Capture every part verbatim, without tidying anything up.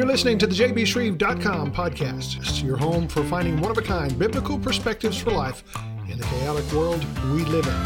You're listening to the j b shreve dot com podcast. It's your home for finding one-of-a-kind biblical perspectives for life in the chaotic world we live in.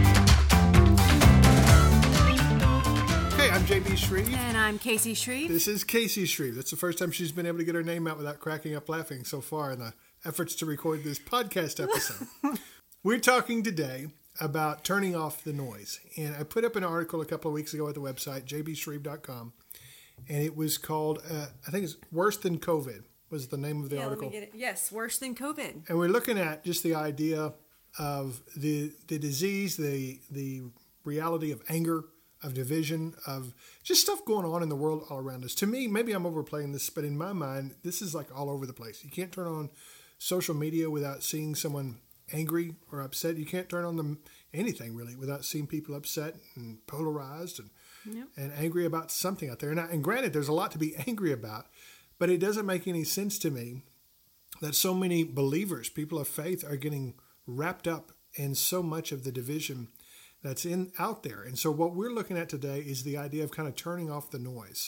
Hey, I'm J B Shreve. And I'm Casey Shreve. This is Casey Shreve. That's the first time she's been able to get her name out without cracking up laughing so far in the efforts to record this podcast episode. We're talking today about turning off the noise. And I put up an article a couple of weeks ago at the website, j b shreve dot com. And it was called, uh, I think it's Worse Than COVID was the name of the yeah, article. Let me get it. Yes, Worse Than COVID. And we're looking at just the idea of the the disease, the the reality of anger, of division, of just stuff going on in the world all around us. To me, maybe I'm overplaying this, but in my mind, this is like all over the place. You can't turn on social media without seeing someone angry or upset. You can't turn on them anything really without seeing people upset and polarized and Yep. and angry about something out there. And, I, and granted, there's a lot to be angry about, but it doesn't make any sense to me that so many believers, people of faith, are getting wrapped up in so much of the division that's in out there. And so what we're looking at today is the idea of kind of turning off the noise.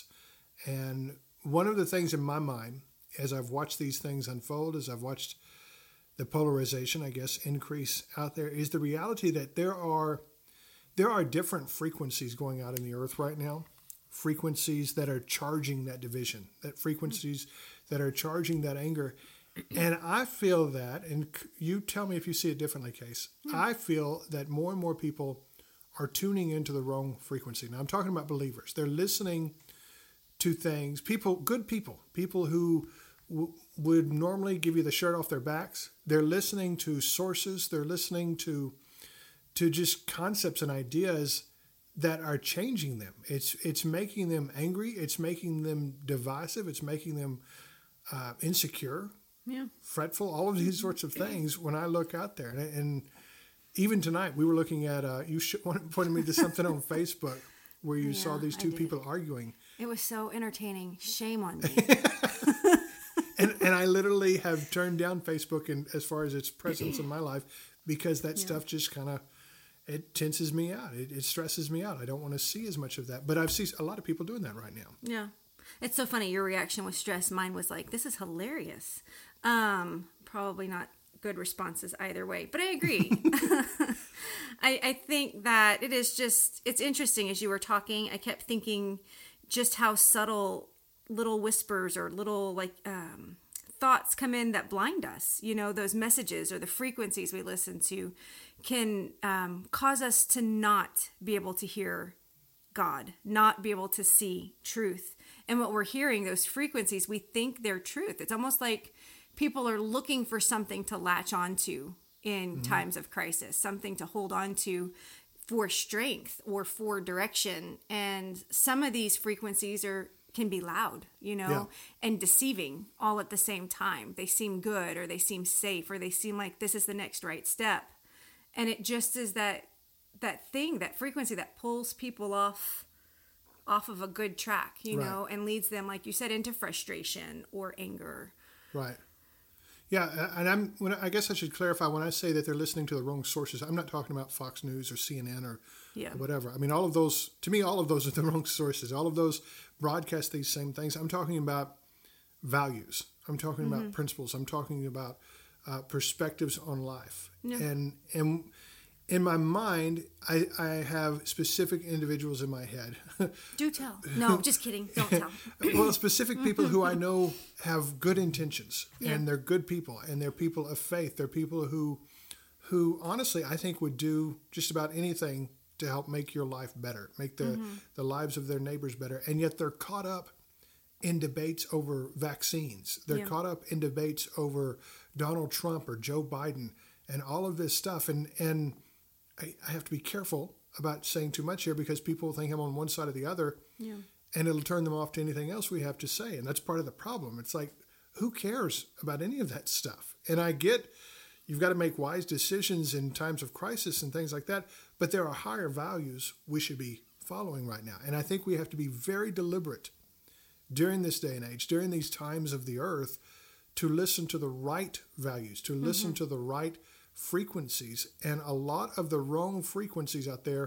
And one of the things in my mind, as I've watched these things unfold, as I've watched the polarization, I guess, increase out there, is the reality that there are There are different frequencies going out in the earth right now, frequencies that are charging that division, that frequencies that are charging that anger. And I feel that, and you tell me if you see it differently, Case, I feel that more and more people are tuning into the wrong frequency. Now, I'm talking about believers. They're listening to things, people, good people, people who w- would normally give you the shirt off their backs. They're listening to sources. They're listening to to just concepts and ideas that are changing them. It's it's making them angry. It's making them divisive. It's making them uh, insecure, yeah, fretful, all of these sorts of things when I look out there. And, and even tonight, we were looking at, uh, you pointed me to something on Facebook where you yeah, saw these two people arguing. It was so entertaining. Shame on me. and and I literally have turned down Facebook in, as far as its presence in my life because that yeah. stuff just kind of, it tenses me out. It, it stresses me out. I don't want to see as much of that. But I've seen a lot of people doing that right now. Yeah. It's so funny. Your reaction was stress. Mine was like, this is hilarious. Um, probably not good responses either way. But I agree. I, I think that it is just, it's interesting as you were talking. I kept thinking just how subtle little whispers or little like um, thoughts come in that blind us. You know, those messages or the frequencies we listen to can um, cause us to not be able to hear God, not be able to see truth. And what we're hearing, those frequencies, we think they're truth. It's almost like people are looking for something to latch onto in mm-hmm. times of crisis, something to hold on to for strength or for direction. And some of these frequencies are can be loud, you know, yeah. and deceiving all at the same time. They seem good or they seem safe or they seem like this is the next right step. And it just is that that thing, that frequency that pulls people off off of a good track, you right. know, and leads them, like you said, into frustration or anger. Right. Yeah, and I'm. When I guess I should clarify when I say that they're listening to the wrong sources. I'm not talking about Fox News or C N N or, yeah. or whatever. I mean, all of those. To me, all of those are the wrong sources. All of those broadcast these same things. I'm talking about values. I'm talking mm-hmm. about principles. I'm talking about uh, perspectives on life. Yeah. And and in my mind, I, I have specific individuals in my head. Do tell. No, just kidding. Don't tell. Well, specific people who I know have good intentions, yeah. and they're good people, and they're people of faith. They're people who, who honestly, I think would do just about anything to help make your life better, make the, mm-hmm. the lives of their neighbors better. And yet they're caught up in debates over vaccines. They're yeah. caught up in debates over Donald Trump or Joe Biden and all of this stuff. And, and I, I have to be careful about saying too much here because people think I'm on one side or the other, yeah. and it'll turn them off to anything else we have to say. And that's part of the problem. It's like, who cares about any of that stuff? And I get you've got to make wise decisions in times of crisis and things like that, but there are higher values we should be following right now. And I think we have to be very deliberate during this day and age, during these times of the earth, to listen to the right values, to listen mm-hmm. to the right frequencies. And a lot of the wrong frequencies out there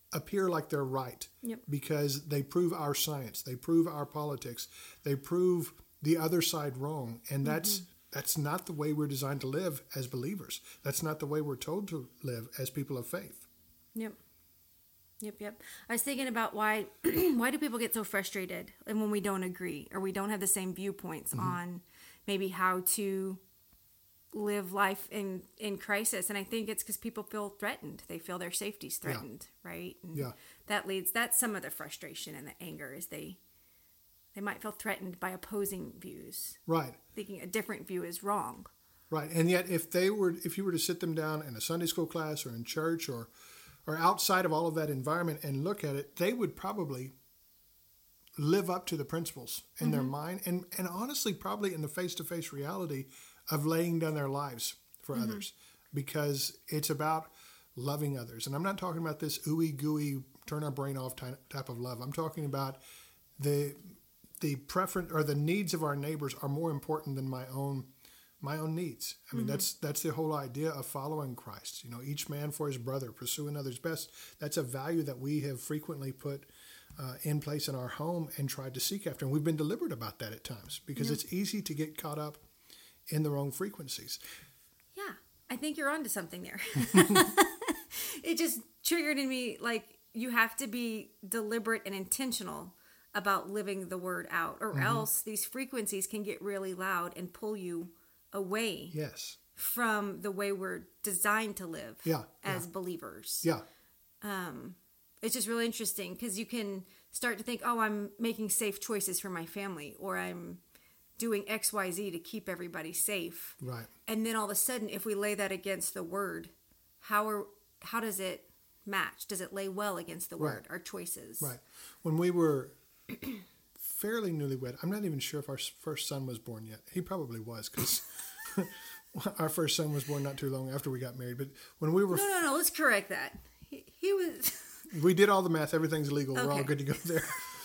appear like they're right Yep. because they prove our science, they prove our politics, they prove the other side wrong, and that's mm-hmm. that's not the way we're designed to live as believers. That's not the way we're told to live as people of faith. Yep. Yep, yep. I was thinking about why why do people get so frustrated and when we don't agree or we don't have the same viewpoints mm-hmm. on maybe how to live life in, in crisis. And I think it's because people feel threatened. They feel their safety's threatened, yeah. right? And yeah. that leads, that's some of the frustration and the anger is they they might feel threatened by opposing views. Right. Thinking a different view is wrong. Right. And yet if they were if you were to sit them down in a Sunday school class or in church or or outside of all of that environment and look at it, they would probably live up to the principles in mm-hmm. their mind and, and honestly probably in the face-to-face reality of laying down their lives for mm-hmm. others, because it's about loving others. And I'm not talking about this ooey gooey, turn our brain off type of love. I'm talking about the the preference or the needs of our neighbors are more important than my own my own needs. I mean, mm-hmm. that's that's the whole idea of following Christ. You know, each man for his brother, pursuing others best. That's a value that we have frequently put uh, in place in our home and tried to seek after. And we've been deliberate about that at times because yeah. it's easy to get caught up in the wrong frequencies. Yeah, I think you're onto something there. It just triggered in me, like, you have to be deliberate and intentional about living the word out, or mm-hmm. else these frequencies can get really loud and pull you away yes. from the way we're designed to live yeah, as yeah. believers. Yeah. Um, it's just really interesting because you can start to think, oh, I'm making safe choices for my family, or I'm doing X, Y, Z to keep everybody safe. Right. And then all of a sudden, if we lay that against the word, how are how does it match? Does it lay well against the word, right. our choices? Right. When we were fairly newlywed, I'm not even sure if our first son was born yet. He probably was, because our first son was born not too long after we got married. But when we were... No, no, no, let's correct that. He, he was... We did all the math. Everything's legal. Okay. We're all good to go there.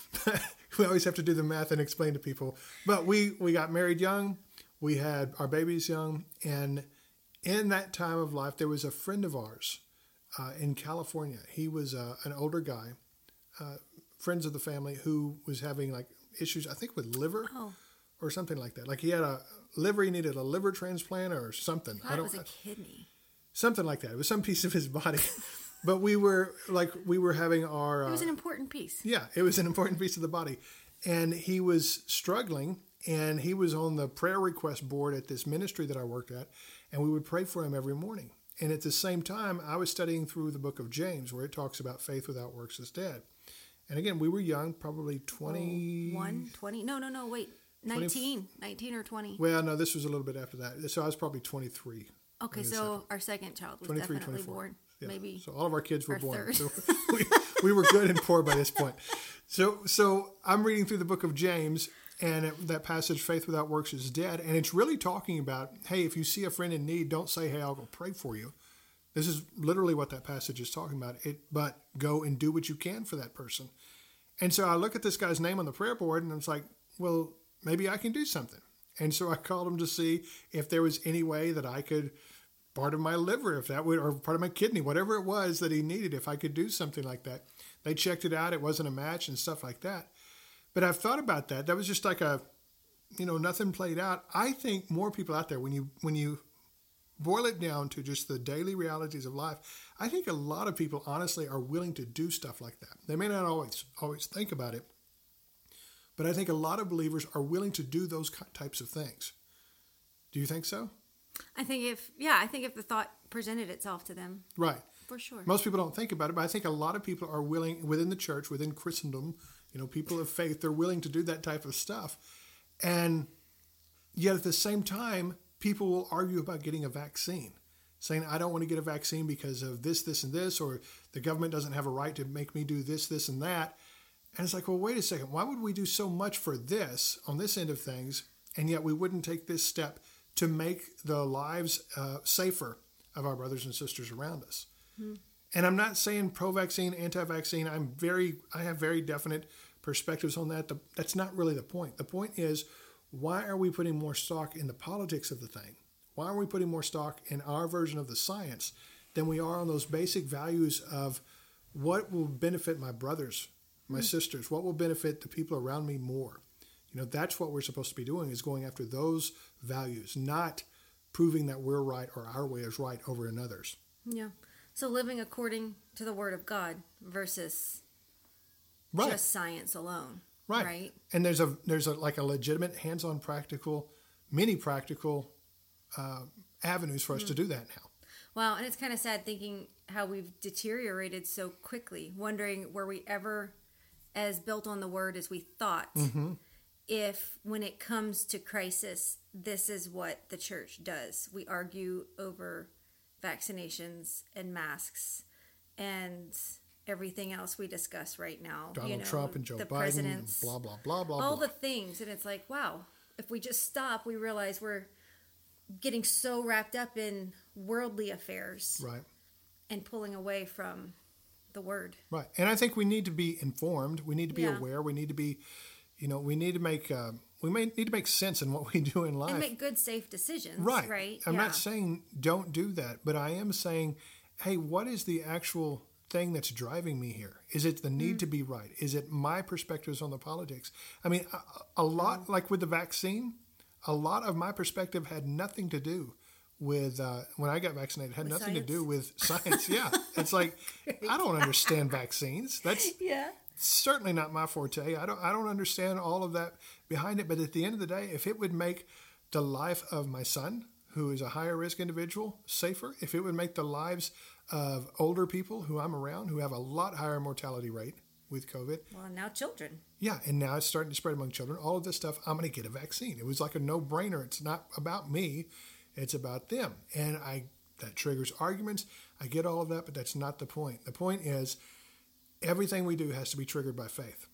We always have to do the math and explain to people. But we, we got married young. We had our babies young. And in that time of life, there was a friend of ours uh, in California. He was uh, an older guy, uh, friends of the family, who was having like issues, I think, with liver oh. or something like that. Like he had a liver, he needed a liver transplant or something. I, I don't, it was a kidney. Something like that. It was some piece of his body. But we were like, we were having our... Uh, it was an important piece. Yeah, it was an important piece of the body. And he was struggling, and he was on the prayer request board at this ministry that I worked at, and we would pray for him every morning. And at the same time, I was studying through the book of James, where it talks about faith without works is dead. And again, we were young, probably twenty... Oh, one, twenty? No, no, no, wait. nineteen. twenty, nineteen or twenty? Well, no, this was a little bit after that. So I was probably twenty-three. Okay, so second. Our second child was definitely twenty-four. Born. Yeah. Maybe. So all of our kids were our born. Third. So we, we were good and poor by this point. So so I'm reading through the book of James, and it, that passage, faith without works is dead. And it's really talking about, hey, if you see a friend in need, don't say, hey, I'll go pray for you. This is literally what that passage is talking about. It, but go and do what you can for that person. And so I look at this guy's name on the prayer board, and I was like, well, maybe I can do something. And so I called him to see if there was any way that I could, part of my liver, if that would, or part of my kidney, whatever it was that he needed, if I could do something like that. They checked it out. It wasn't a match and stuff like that. But I've thought about that. That was just like a, you know, nothing played out. I think more people out there, when you when you boil it down to just the daily realities of life, I think a lot of people honestly are willing to do stuff like that. They may not always always think about it, but I think a lot of believers are willing to do those types of things. Do you think so? I think if, yeah, I think if the thought presented itself to them. Right. For sure. Most people don't think about it, but I think a lot of people are willing, within the church, within Christendom, you know, people of faith, they're willing to do that type of stuff. And yet at the same time, people will argue about getting a vaccine, saying, I don't want to get a vaccine because of this, this, and this, or the government doesn't have a right to make me do this, this, and that. And it's like, well, wait a second. Why would we do so much for this on this end of things, and yet we wouldn't take this step to make the lives uh, safer of our brothers and sisters around us? Mm-hmm. And I'm not saying pro-vaccine, anti-vaccine. I'm very, I have very definite perspectives on that. The, that's not really the point. The point is, why are we putting more stock in the politics of the thing? Why are we putting more stock in our version of the science than we are on those basic values of what will benefit my brothers, my mm. sisters? What will benefit the people around me more? You know, that's what we're supposed to be doing, is going after those values, not proving that we're right or our way is right over another's. Yeah. So living according to the Word of God versus right. just science alone. Right. Right. And there's a there's a like a legitimate hands-on practical, many practical uh, avenues for us mm. to do that now. Wow. And it's kind of sad thinking how we've deteriorated so quickly, wondering were we ever as built on the Word as we thought. Mm-hmm. If when it comes to crisis, this is what the church does. We argue over vaccinations and masks and everything else we discuss right now. Donald you know, Trump and Joe the Biden, presidents, blah, blah, blah, blah, all blah. the things. And it's like, wow, if we just stop, we realize we're getting so wrapped up in worldly affairs. Right. And pulling away from the Word. Right. And I think we need to be informed. We need to be yeah. aware. We need to be... You know, we need to make uh, we may need to make sense in what we do in life and make good, safe decisions. Right. Right. I'm yeah. not saying don't do that, but I am saying, hey, what is the actual thing that's driving me here? Is it the need mm. to be right? Is it my perspectives on the politics? I mean, a, a lot like with the vaccine, a lot of my perspective had nothing to do with uh, when I got vaccinated. It had with nothing science? to do with science. Yeah, it's like I don't understand vaccines. That's yeah. certainly not my forte. I don't I don't understand all of that behind it. But at the end of the day, if it would make the life of my son, who is a higher risk individual, safer, if it would make the lives of older people who I'm around, who have a lot higher mortality rate with COVID. Well, now children. Yeah, and now it's starting to spread among children. All of this stuff, I'm going to get a vaccine. It was like a no-brainer. It's not about me. It's about them. And I that triggers arguments. I get all of that, but that's not the point. The point is, everything we do has to be triggered by faith.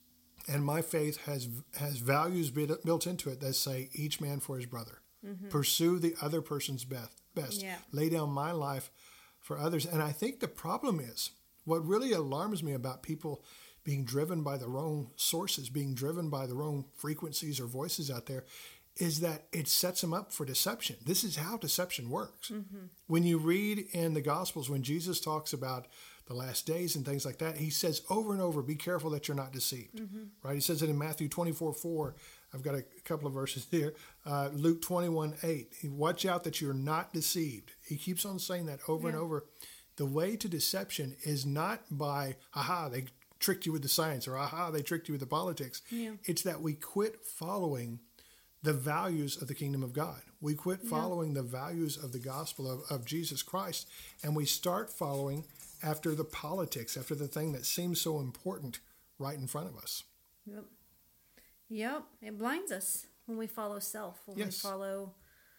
And my faith has has values built into it that say each man for his brother. Mm-hmm. Pursue the other person's best. best. Yeah. Lay down my life for others. And I think the problem is, what really alarms me about people being driven by the wrong sources, being driven by the wrong frequencies or voices out there, is that it sets them up for deception. This is how deception works. Mm-hmm. When you read in the Gospels, when Jesus talks about the last days and things like that, he says over and over, be careful that you're not deceived. Mm-hmm. Right? He says it in Matthew twenty-four four. I've got a couple of verses here. Uh, Luke twenty-one eight. Watch out that you're not deceived. He keeps on saying that over yeah. and over. The way to deception is not by, aha, they tricked you with the science, or aha, they tricked you with the politics. Yeah. It's that we quit following the values of the kingdom of God. We quit following yeah. the values of the gospel of, of Jesus Christ, and we start following after the politics, after the thing that seems so important right in front of us. Yep. Yep. It blinds us when we follow self, when yes. we follow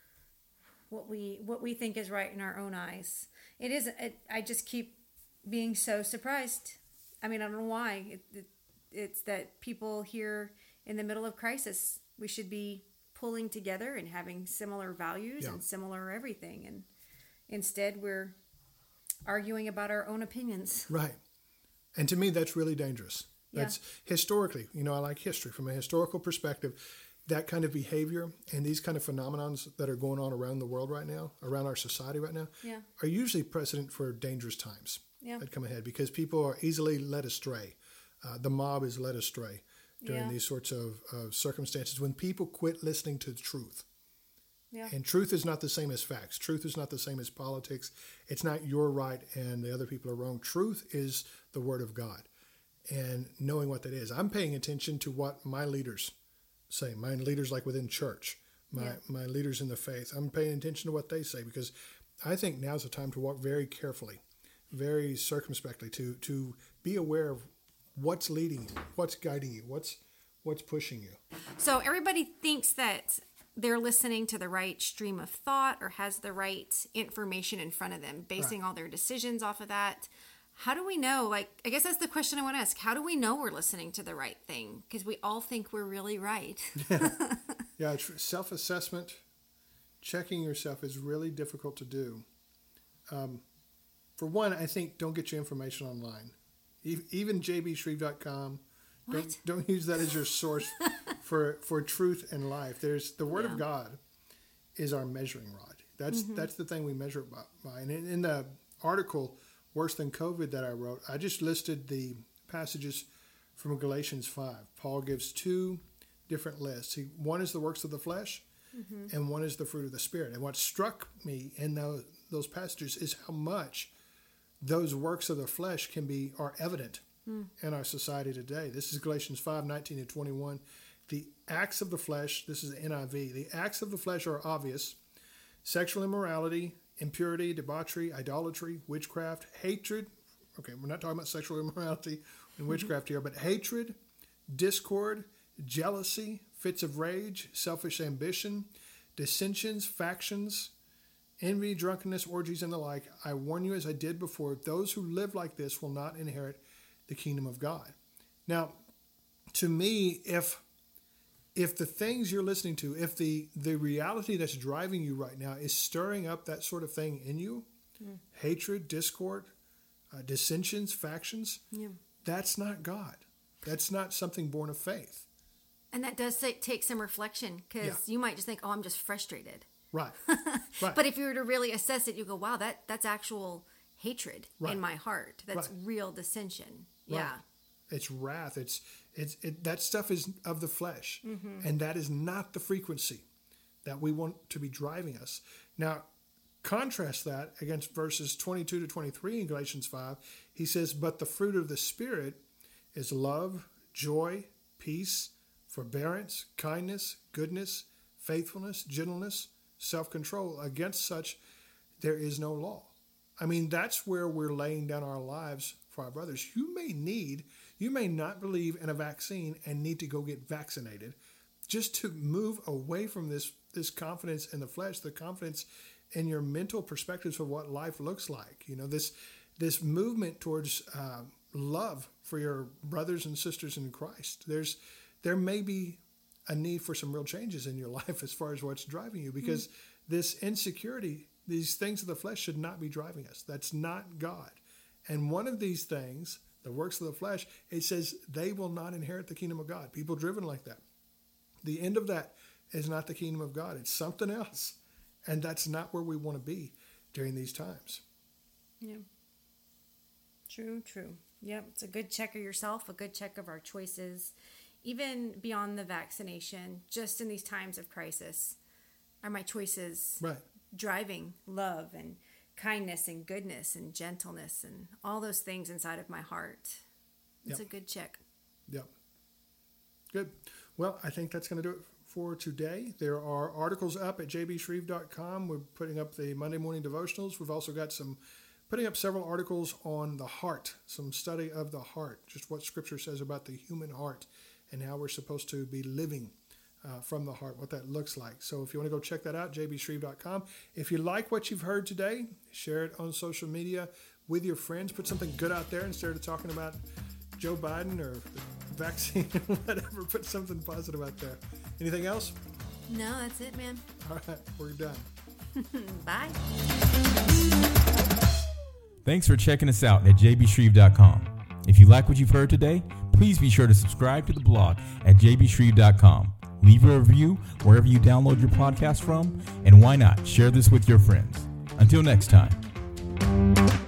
what we what we think is right in our own eyes. It is. It, I just keep being so surprised. I mean, I don't know why. It, it, it's that people here in the middle of crisis, we should be pulling together and having similar values yeah. and similar everything. And instead, we're arguing about our own opinions. Right. And to me, that's really dangerous. That's yeah. historically, you know, I like history. From a historical perspective, that kind of behavior and these kind of phenomenons that are going on around the world right now, around our society right now, yeah. are usually precedent for dangerous times yeah. that come ahead, because people are easily led astray. Uh, the mob is led astray during yeah. these sorts of, of circumstances when people quit listening to the truth. Yeah. And truth is not the same as facts. Truth is not the same as politics. It's not you're right and the other people are wrong. Truth is the word of God. And knowing what that is. I'm paying attention to what my leaders say. My leaders like within church, my, yeah. my leaders in the faith. I'm paying attention to what they say, because I think now's the time to walk very carefully, very circumspectly, to to be aware of what's leading you, what's guiding you, what's what's pushing you. So everybody thinks that they're listening to the right stream of thought or has the right information in front of them, basing right. all their decisions off of that. How do we know? Like, I guess that's the question I want to ask. How do we know we're listening to the right thing? Because we all think we're really right. yeah, yeah. Self-assessment, checking yourself is really difficult to do. Um, for one, I think don't get your information online. Even j b shreve dot com. Don't, don't use that as your source for for truth and life. There's the Word yeah. of God is our measuring rod. That's mm-hmm. that's the thing we measure by. And in, in the article worse than COVID that I wrote, I just listed the passages from Galatians five. Paul gives two different lists. He, one is the works of the flesh, mm-hmm. and one is the fruit of the Spirit. And what struck me in those, those passages is how much those works of the flesh can be are evident mm. in our society today. This is Galatians five, nineteen and twenty-one. The acts of the flesh, this is the N I V, the acts of the flesh are obvious: sexual immorality, impurity, debauchery, idolatry, witchcraft, hatred. Okay, we're not talking about sexual immorality and witchcraft here, but hatred, discord, jealousy, fits of rage, selfish ambition, dissensions, factions, envy, drunkenness, orgies, and the like. I warn you, as I did before, those who live like this will not inherit the kingdom of God. Now, to me, if if the things you're listening to, if the, the reality that's driving you right now is stirring up that sort of thing in you, mm. hatred, discord, uh, dissensions, factions, yeah. that's not God. That's not something born of faith. And that does take some reflection, because yeah. you might just think, oh, I'm just frustrated. Right. right. But if you were to really assess it, you go, wow, that that's actual hatred right. in my heart. That's right. real dissension. Right. Yeah. It's wrath. It's it's it, that stuff is of the flesh, mm-hmm. and that is not the frequency that we want to be driving us. Now, contrast that against verses twenty-two to twenty-three in Galatians five. He says, "But the fruit of the Spirit is love, joy, peace, forbearance, kindness, goodness, faithfulness, gentleness, self-control. Against such there is no law." I mean, that's where we're laying down our lives for our brothers. You may need, you may not believe in a vaccine and need to go get vaccinated just to move away from this, this confidence in the flesh, the confidence in your mental perspectives of what life looks like. You know, this, this movement towards uh, love for your brothers and sisters in Christ. There's, there may be a need for some real changes in your life as far as what's driving you, because mm-hmm. this insecurity, these things of the flesh should not be driving us. That's not God. And one of these things, the works of the flesh, it says they will not inherit the kingdom of God. People driven like that. The end of that is not the kingdom of God. It's something else. And that's not where we want to be during these times. Yeah. True, true. Yep. It's a good check of yourself, a good check of our choices, even beyond the vaccination, just in these times of crisis. Are my choices right. driving love and kindness and goodness and gentleness and all those things inside of my heart? It's yep. a good check. Yep. Good. Well, I think that's going to do it for today. There are articles up at j b shreve dot com. We're putting up the Monday morning devotionals. We've also got some, putting up several articles on the heart, some study of the heart, just what Scripture says about the human heart and how we're supposed to be living Uh, from the heart, what that looks like. So if you want to go check that out, j b shreve dot com. If you like what you've heard today, share it on social media with your friends. Put something good out there instead of talking about Joe Biden or the vaccine or whatever. Put something positive out there. Anything else? No, that's it, man. All right, we're done. Bye. Thanks for checking us out at j b shreve dot com. If you like what you've heard today, please be sure to subscribe to the blog at j b shreve dot com. Leave a review wherever you download your podcast from, and why not share this with your friends. Until next time.